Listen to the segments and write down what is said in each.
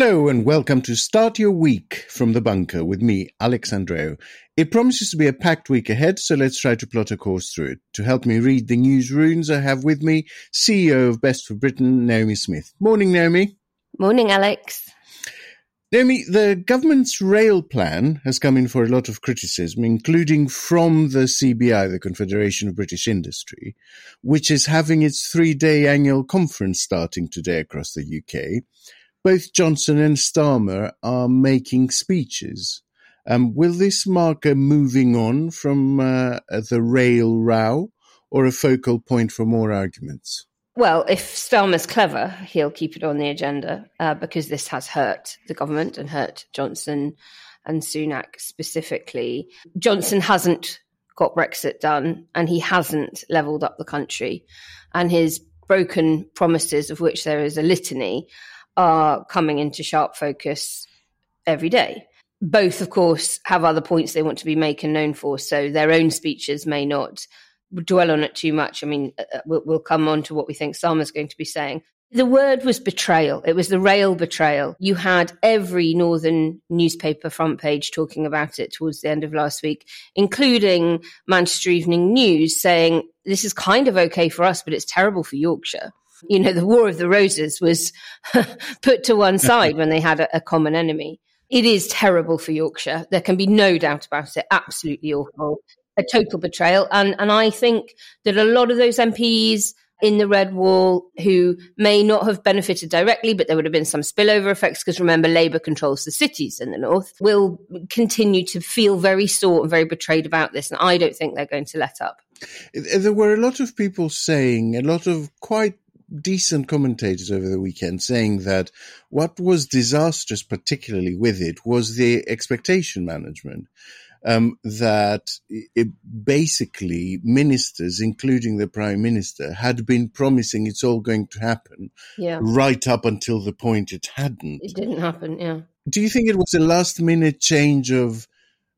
Hello and welcome to Start Your Week from the Bunker with me, Alex Andreou. It promises to be a packed week ahead, so let's try to plot a course through it. To help me read the news runes, I have with me CEO of Best for Britain, Naomi Smith. Morning, Naomi. Morning, Alex. Naomi, the government's rail plan has come in for a lot of criticism, including from the CBI, the Confederation of British Industry, which is having its 3-day annual conference starting today across the UK. Both Johnson and Starmer are making speeches. Will this mark a moving on from the rail row or a focal point for more arguments? Well, if Starmer's clever, he'll keep it on the agenda because this has hurt the government and hurt Johnson and Sunak specifically. Johnson hasn't got Brexit done and he hasn't levelled up the country. And his broken promises, of which there is a litany, are coming into sharp focus every day. Both, of course, have other points they want to be made and known for, so their own speeches may not dwell on it too much. I mean, we'll come on to what we think Starmer's going to be saying. The word was betrayal. It was the rail betrayal. You had every northern newspaper front page talking about it towards the end of last week, including Manchester Evening News saying, this is kind of okay for us, but it's terrible for Yorkshire. You know, the War of the Roses was put to one side when they had a common enemy. It is terrible for Yorkshire. There can be no doubt about it. Absolutely awful. A total betrayal. And I think that a lot of those MPs in the Red Wall who may not have benefited directly, but there would have been some spillover effects, because remember, Labour controls the cities in the north, will continue to feel very sore and very betrayed about this. And I don't think they're going to let up. There were a lot of people saying, a lot of quite decent commentators over the weekend saying that what was disastrous, particularly with it, was the expectation management. That basically ministers, including the Prime Minister, had been promising it's all going to happen right up until the point it hadn't. It didn't happen, yeah. Do you think it was a last-minute change of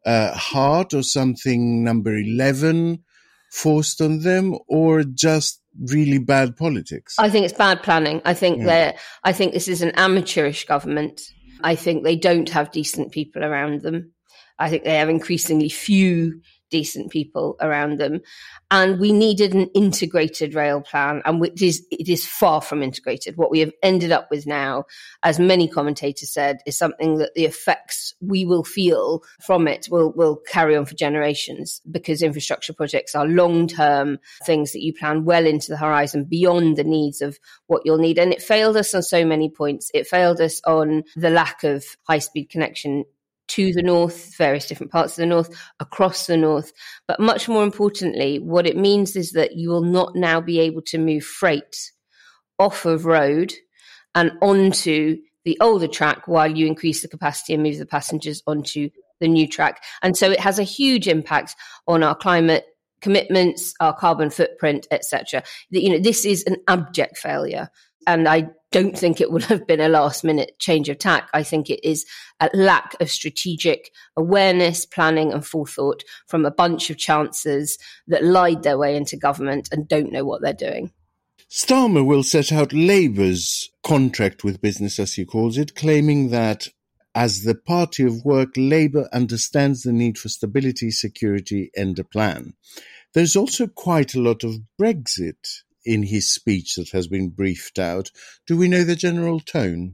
heart or something, number 11, forced on them, or just really bad politics? I think it's bad planning. I think this is an amateurish government. I think they don't have decent people around them. I think they have increasingly few decent people around them. And we needed an integrated rail plan, and it is far from integrated. What we have ended up with now, as many commentators said, is something that the effects we will feel from it will carry on for generations, because infrastructure projects are long-term things that you plan well into the horizon beyond the needs of what you'll need. And it failed us on so many points. It failed us on the lack of high-speed connection to the north, various different parts of the north, across the north. But much more importantly, what it means is that you will not now be able to move freight off of road and onto the older track while you increase the capacity and move the passengers onto the new track. And so it has a huge impact on our climate commitments, our carbon footprint, etc. You know, this is an abject failure. And I don't think it would have been a last-minute change of tack. I think it is a lack of strategic awareness, planning and forethought from a bunch of chancers that lied their way into government and don't know what they're doing. Starmer will set out Labour's contract with business, as he calls it, claiming that as the party of work, Labour understands the need for stability, security and a plan. There's also quite a lot of Brexit in his speech that has been briefed out. Do we know the general tone?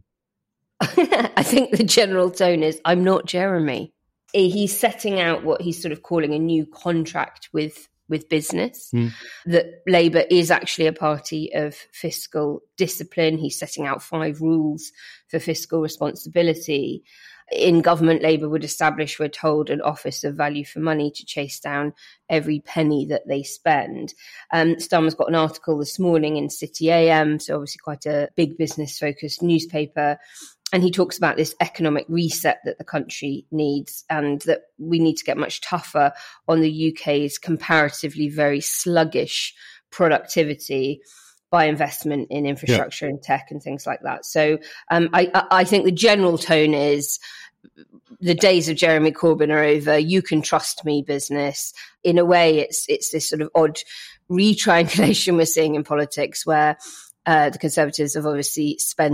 I think the general tone is, I'm not Jeremy. He's setting out what he's sort of calling a new contract with business, that Labour is actually a party of fiscal discipline. He's setting out 5 rules for fiscal responsibility. In government, Labour would establish, we're told, an office of value for money to chase down every penny that they spend. Starmer's got an article this morning in City AM, so obviously quite a big business-focused newspaper, and he talks about this economic reset that the country needs, and that we need to get much tougher on the UK's comparatively very sluggish productivity by investment in infrastructure and tech and things like that. So I think the general tone is the days of Jeremy Corbyn are over. You can trust me, business. In a way, it's this sort of odd retriangulation we're seeing in politics where the Conservatives have obviously spent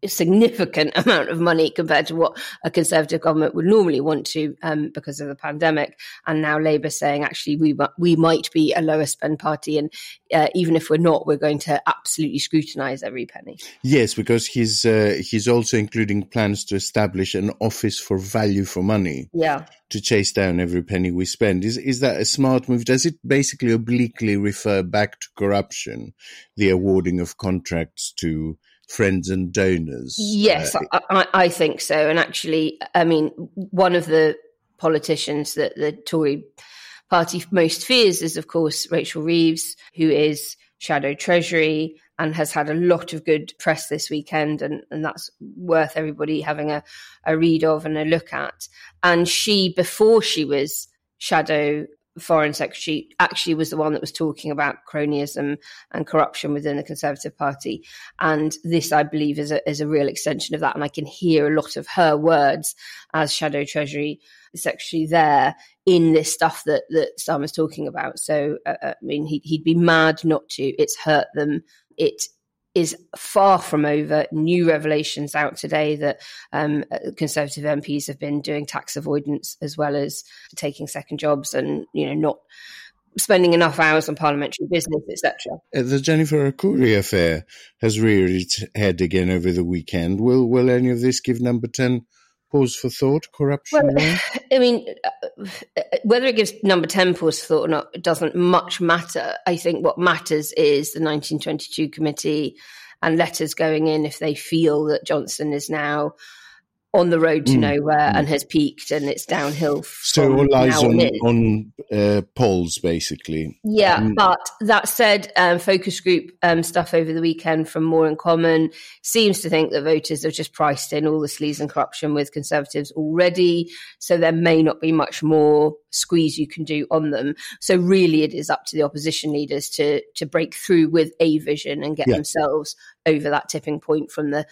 significant amount of money compared to what a Conservative government would normally want to, because of the pandemic. And now Labour saying, actually, we might be a lower spend party. And even if we're not, we're going to absolutely scrutinise every penny. Yes, because he's also including plans to establish an office for value for money. Yeah. To chase down every penny we spend. Is that a smart move? Does it basically obliquely refer back to corruption, the awarding of contracts to friends and donors? Yes, I think so. And actually, I mean, one of the politicians that the Tory party most fears is, of course, Rachel Reeves, who is Shadow Treasury and has had a lot of good press this weekend, and that's worth everybody having a read of and a look at. And she, before she was Shadow Foreign Secretary, actually was the one that was talking about cronyism and corruption within the Conservative Party. And this, I believe, is a real extension of that. And I can hear a lot of her words as Shadow Treasury Secretary there in this stuff that Starmer's talking about. So, I mean, he'd be mad not to. It's hurt them. It is far from over. New revelations out today that Conservative MPs have been doing tax avoidance as well as taking second jobs and, not spending enough hours on parliamentary business, etc. The Jennifer Arcuri affair has reared its head again over the weekend. Will any of this give Number 10 pause for thought? Corruption? Well, I mean, whether it gives Number 10 pause for thought or not, it doesn't much matter. I think what matters is the 1922 committee and letters going in if they feel that Johnson is now on the road to nowhere and has peaked and it's downhill. So all eyes on polls, basically. Yeah, but that said, focus group stuff over the weekend from More in Common seems to think that voters have just priced in all the sleaze and corruption with Conservatives already, so there may not be much more squeeze you can do on them. So really it is up to the opposition leaders to break through with a vision and get themselves over that tipping point from the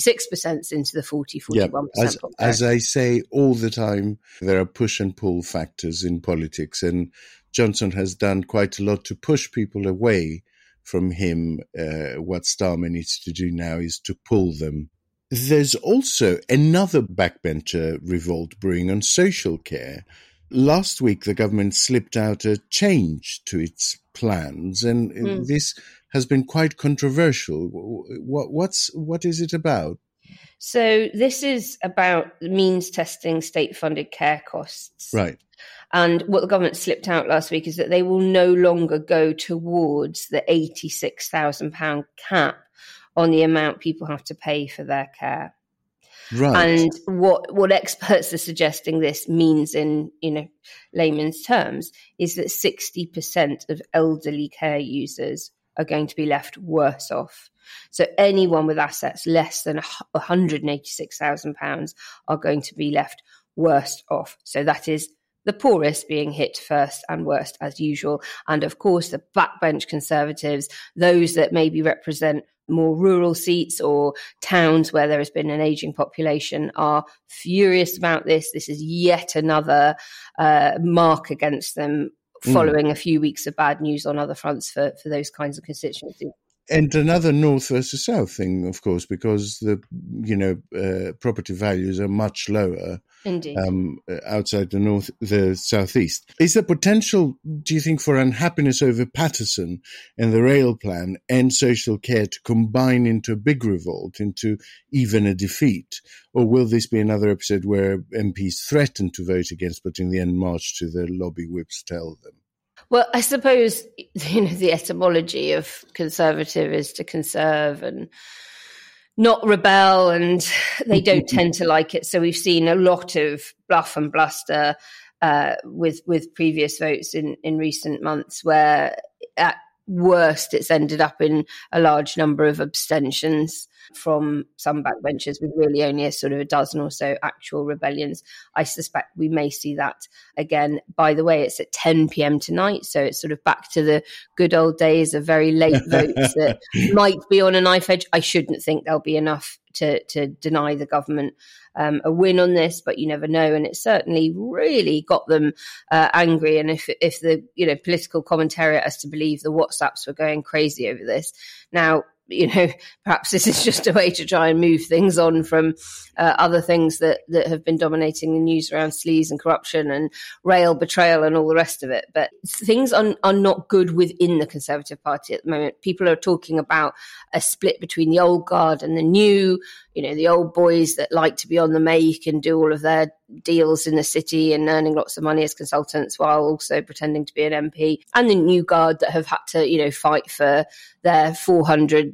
36% into the 41%. As I say all the time, there are push and pull factors in politics, and Johnson has done quite a lot to push people away from him. What Starmer needs to do now is to pull them. There's also another backbencher revolt brewing on social care. Last week, the government slipped out a change to its plans, and this has been quite controversial. What is it about? So this is about means testing state-funded care costs. Right. And what the government slipped out last week is that they will no longer go towards the £86,000 cap on the amount people have to pay for their care. Right. And what experts are suggesting this means in layman's terms is that 60% of elderly care users are going to be left worse off. So anyone with assets less than £186,000 are going to be left worst off. So that is the poorest being hit first and worst as usual. And of course, the backbench Conservatives, those that maybe represent more rural seats or towns where there has been an ageing population, are furious about this. This is yet another mark against them following a few weeks of bad news on other fronts for those kinds of constituencies. And another north versus south thing, of course, because the property values are much lower. Indeed. Outside the southeast. Is there potential, do you think, for unhappiness over Patterson and the rail plan and social care to combine into a big revolt, into even a defeat? Or will this be another episode where MPs threaten to vote against, but in the end march to the lobby whips tell them? Well, I suppose, the etymology of Conservative is to conserve and not rebel, and they don't tend to like it. So we've seen a lot of bluff and bluster with previous votes in recent months, where at worst it's ended up in a large number of abstentions from some backbenchers, with really only a sort of a dozen or so actual rebellions. I suspect we may see that again. By the way, it's at 10 p.m. tonight, so it's sort of back to the good old days of very late votes that might be on a knife edge. I shouldn't think there'll be enough to deny the government a win on this, but you never know. And it certainly really got them angry. And if the political commentariat is to believe, the WhatsApps were going crazy over this. Now, perhaps this is just a way to try and move things on from other things that have been dominating the news around sleaze and corruption and rail betrayal and all the rest of it. But things are not good within the Conservative Party at the moment. People are talking about a split between the old guard and the new, the old boys that like to be on the make and do all of their deals in the city and earning lots of money as consultants while also pretending to be an MP, and the new guard that have had to, fight for their 400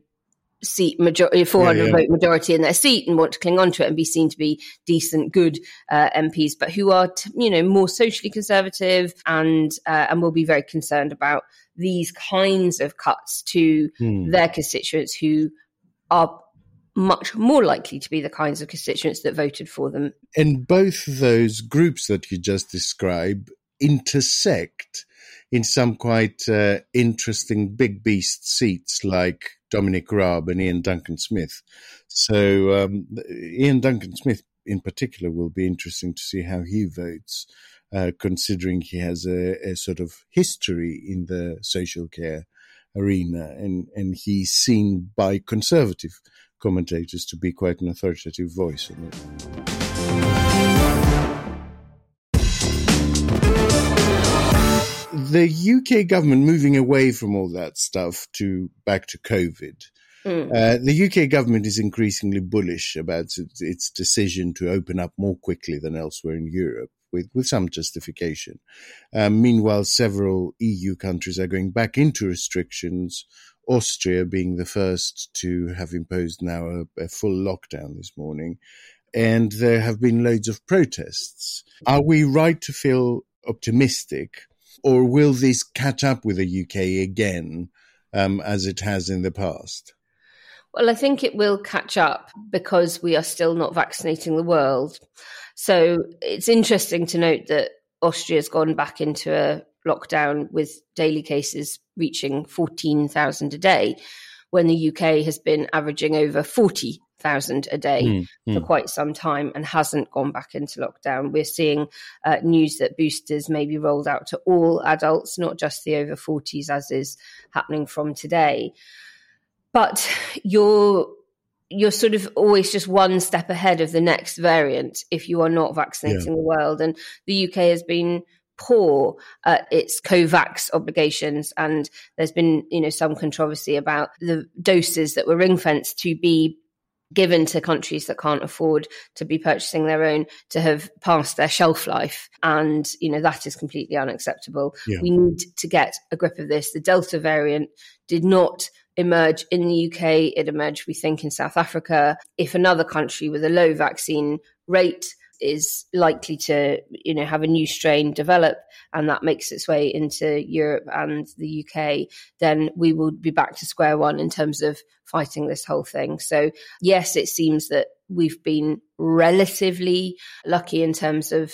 vote majority in their seat and want to cling on to it and be seen to be decent, good MPs, but who are, more socially conservative and will be very concerned about these kinds of cuts to their constituents who are much more likely to be the kinds of constituents that voted for them. And both those groups that you just described intersect in some quite interesting big beast seats like Dominic Raab and Ian Duncan Smith. So Ian Duncan Smith in particular will be interesting to see how he votes, considering he has a sort of history in the social care arena, and he's seen by Conservative commentators to be quite an authoritative voice in it. The UK government moving away from all that stuff back to COVID. The UK government is increasingly bullish about its decision to open up more quickly than elsewhere in Europe, with some justification. Meanwhile, several EU countries are going back into restrictions, Austria being the first to have imposed now a full lockdown this morning. And there have been loads of protests. Are we right to feel optimistic, or will this catch up with the UK again, as it has in the past? Well, I think it will catch up because we are still not vaccinating the world. So it's interesting to note that Austria's gone back into a lockdown with daily cases reaching 14,000 a day, when the UK has been averaging over 40,000 a day for quite some time and hasn't gone back into lockdown. We're seeing news that boosters may be rolled out to all adults, not just the over 40s, as is happening from today. But you're sort of always just one step ahead of the next variant if you are not vaccinating the world. And the UK has been poor at its COVAX obligations, and there's been, some controversy about the doses that were ring-fenced to be given to countries that can't afford to be purchasing their own to have passed their shelf life. And, that is completely unacceptable. Yeah. We need to get a grip of this. The Delta variant did not emerge in the UK. It emerged, we think, in South Africa. If another country with a low vaccine rate is likely to, have a new strain develop and that makes its way into Europe and the UK, then we will be back to square one in terms of fighting this whole thing. So yes, it seems that we've been relatively lucky in terms of,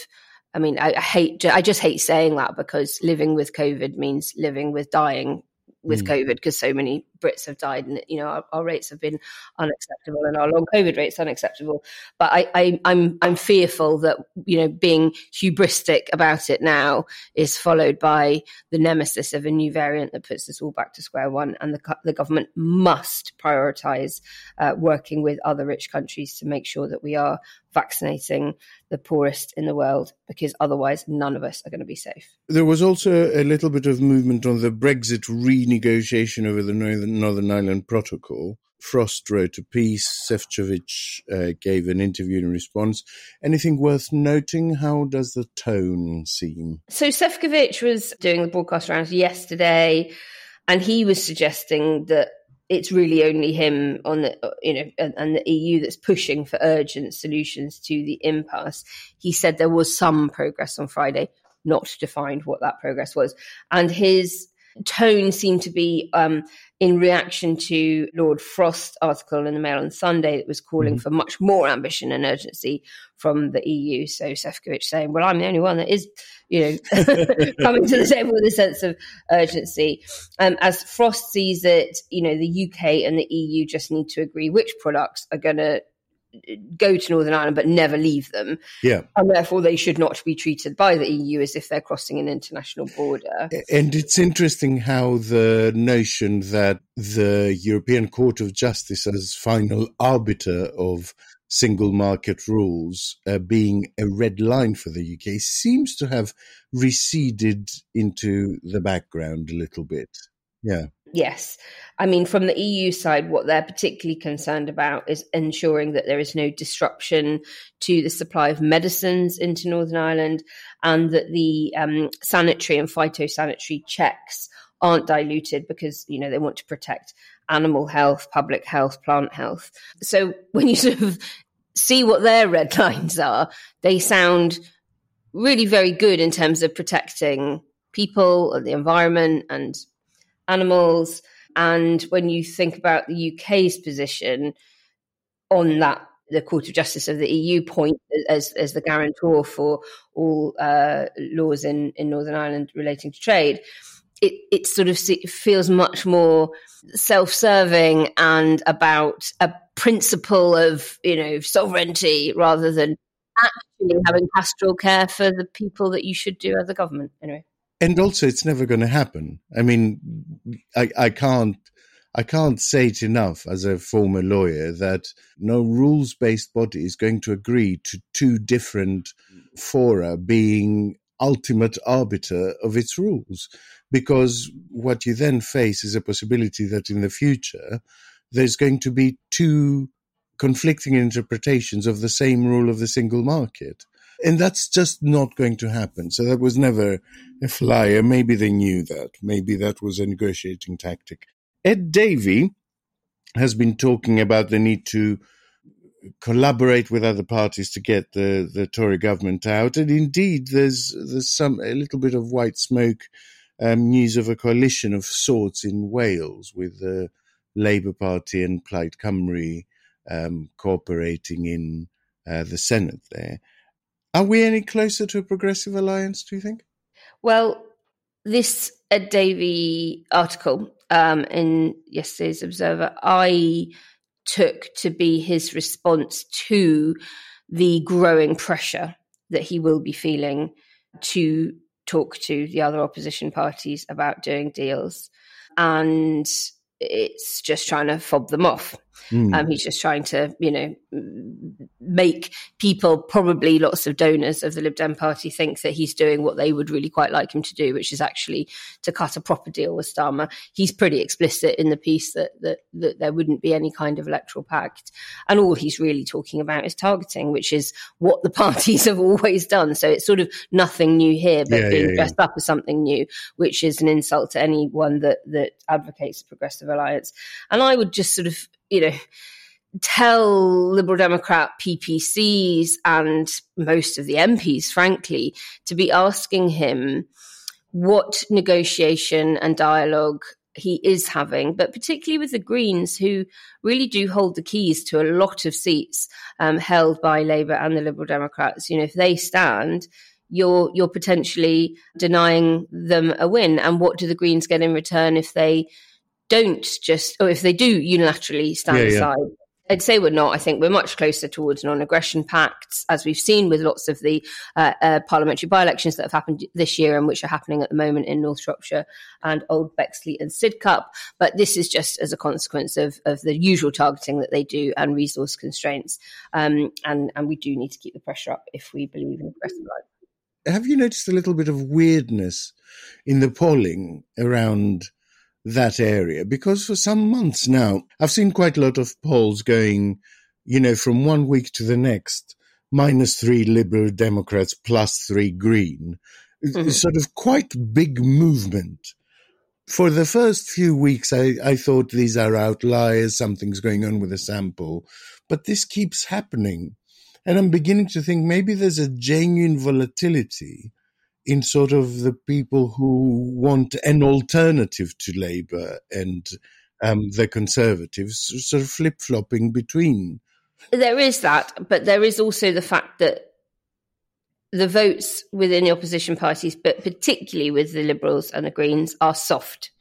I just hate saying that because living with COVID means living with dying with COVID, because so many Brits have died and, our rates have been unacceptable and our long COVID rates unacceptable. But I'm fearful that, being hubristic about it now is followed by the nemesis of a new variant that puts us all back to square one. And the government must prioritise working with other rich countries to make sure that we are vaccinating the poorest in the world, because otherwise none of us are going to be safe. There was also a little bit of movement on the Brexit renegotiation over the Northern Ireland Protocol. Frost wrote a piece, Šefčovič gave an interview in response. Anything worth noting? How does the tone seem? So Šefčovič was doing the broadcast rounds yesterday, and he was suggesting that it's really only him on the, and the EU that's pushing for urgent solutions to the impasse. He said there was some progress on Friday, not defined what that progress was. And his tone seemed to be in reaction to Lord Frost's article in the Mail on Sunday that was calling for much more ambition and urgency from the EU. So Šefčovič saying, well, I'm the only one that is, coming to the table with a sense of urgency. As Frost sees it, the UK and the EU just need to agree which products are going to go to Northern Ireland but never leave them. Yeah. And therefore they should not be treated by the EU as if they're crossing an international border. And it's interesting how the notion that the European Court of Justice as final arbiter of single market rules being a red line for the UK seems to have receded into the background a little bit. Yeah. Yes. I mean, from the EU side, what they're particularly concerned about is ensuring that there is no disruption to the supply of medicines into Northern Ireland, and that the sanitary and phytosanitary checks aren't diluted because, you know, they want to protect animal health, public health, plant health. So when you sort of see what their red lines are, they sound really very good in terms of protecting people and the environment and animals. And when you think about the UK's position on that, the Court of Justice of the EU point as the guarantor for all laws in Northern Ireland relating to trade, it sort of feels much more self-serving and about a principle of, you know, sovereignty rather than actually having pastoral care for the people that you should do as a government. Anyway. And also, it's never going to happen. I mean, I can't say it enough as a former lawyer that no rules-based body is going to agree to two different fora being ultimate arbiter of its rules, because what you then face is a possibility that in the future there's going to be two conflicting interpretations of the same rule of the single market. And that's just not going to happen. So that was never a flyer. Maybe they knew that. Maybe that was a negotiating tactic. Ed Davey has been talking about the need to collaborate with other parties to get the Tory government out. And indeed, there's a little bit of white smoke, news of a coalition of sorts in Wales with the Labour Party and Plaid Cymru cooperating in the Senate there. Are we any closer to a progressive alliance, do you think? Well, this Ed Davey article in yesterday's Observer, I took to be his response to the growing pressure that he will be feeling to talk to the other opposition parties about doing deals. And it's just trying to fob them off. He's just trying to, you know, make people, probably lots of donors of the Lib Dem party, think that he's doing what they would really quite like him to do, which is actually to cut a proper deal with Starmer. He's pretty explicit in the piece that there wouldn't be any kind of electoral pact. And all he's really talking about is targeting, which is what the parties have always done. So it's sort of nothing new here, but being dressed up as something new, which is an insult to anyone that advocates a progressive alliance. And I would just sort of, you know, tell Liberal Democrat PPCs and most of the MPs, frankly, to be asking him what negotiation and dialogue he is having, but particularly with the Greens, who really do hold the keys to a lot of seats held by Labour and the Liberal Democrats. You know, if they stand, you're potentially denying them a win. And what do the Greens get in return if they don't or if they do unilaterally stand aside? I'd say we're not. I think we're much closer towards non-aggression pacts, as we've seen with lots of the parliamentary by-elections that have happened this year and which are happening at the moment in North Shropshire and Old Bexley and Sidcup. But this is just as a consequence of the usual targeting that they do and resource constraints. And we do need to keep the pressure up if we believe in a progressive life. Have you noticed a little bit of weirdness in the polling around that area? Because for some months now, I've seen quite a lot of polls going, you know, from 1 week to the next, -3 Liberal Democrats, +3 Green. It's sort of quite big movement. For the first few weeks, I thought these are outliers, something's going on with the sample, but this keeps happening. And I'm beginning to think maybe there's a genuine volatility in sort of the people who want an alternative to Labour and the Conservatives sort of flip-flopping between. There is that, but there is also the fact that the votes within the opposition parties, but particularly with the Liberals and the Greens, are soft.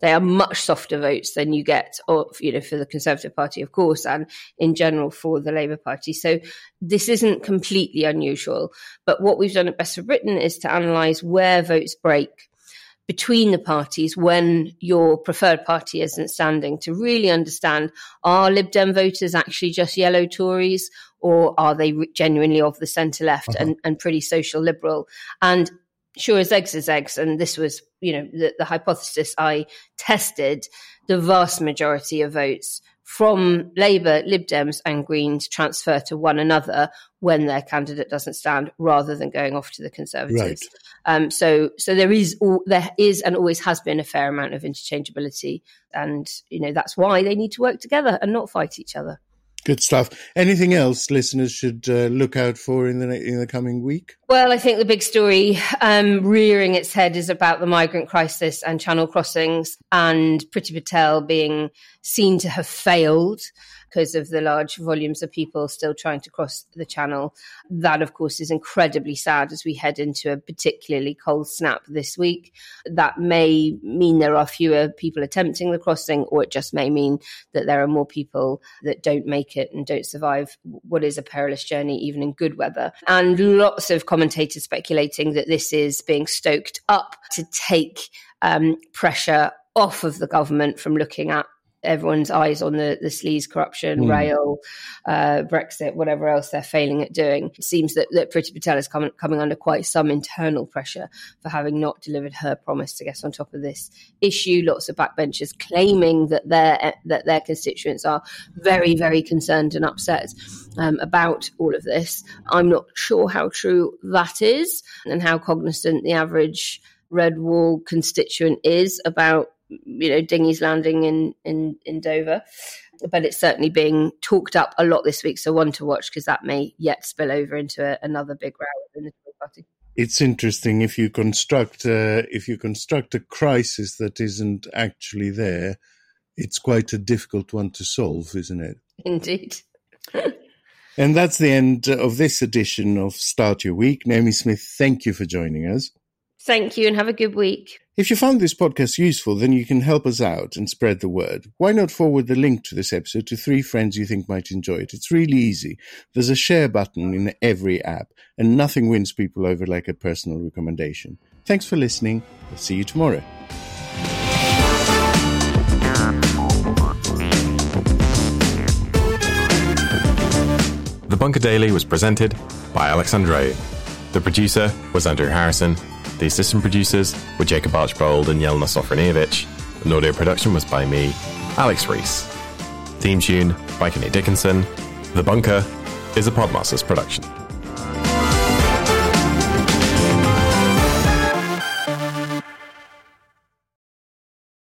They are much softer votes than you get, for the Conservative Party, of course, and in general for the Labour Party. So this isn't completely unusual. But what we've done at Best for Britain is to analyse where votes break between the parties when your preferred party isn't standing, to really understand, are Lib Dem voters actually just yellow Tories, or are they genuinely of the centre-left and pretty social liberal? And sure as eggs is eggs, and this was, the hypothesis I tested, the vast majority of votes from Labour, Lib Dems and Greens transfer to one another when their candidate doesn't stand, rather than going off to the Conservatives. Right. So there is and always has been a fair amount of interchangeability, and that's why they need to work together and not fight each other. Good stuff. Anything else listeners should look out for in the coming week? Well, I think the big story rearing its head is about the migrant crisis and channel crossings, and Priti Patel being seen to have failed because of the large volumes of people still trying to cross the channel. That, of course, is incredibly sad as we head into a particularly cold snap this week. That may mean there are fewer people attempting the crossing, or it just may mean that there are more people that don't make it and don't survive what is a perilous journey, even in good weather. And lots of commentators speculating that this is being stoked up to take pressure off of the government from looking at everyone's eyes on the sleaze, corruption, rail, Brexit, whatever else they're failing at doing. It seems that Priti Patel is coming under quite some internal pressure for having not delivered her promise to get on top of this issue. Lots of backbenchers claiming that their constituents are very, very concerned and upset about all of this. I'm not sure how true that is, and how cognizant the average Red Wall constituent is about dinghies landing in Dover, but it's certainly being talked up a lot this week. So one to watch, because that may yet spill over into another big row within the Tory party. It's interesting if you construct a crisis that isn't actually there. It's quite a difficult one to solve, isn't it? Indeed. And that's the end of this edition of Start Your Week. Naomi Smith, thank you for joining us. Thank you, and have a good week. If you found this podcast useful, then you can help us out and spread the word. Why not forward the link to this episode to 3 friends you think might enjoy it? It's really easy. There's a share button in every app, and nothing wins people over like a personal recommendation. Thanks for listening. I'll see you tomorrow. The Bunker Daily was presented by Alex Andreou. The producer was Andrew Harrison. The assistant producers were Jacob Archbold and Yelena Sofronievich, and audio production was by me, Alex Rees. Theme tune by Kenny Dickinson. The Bunker is a Podmasters production.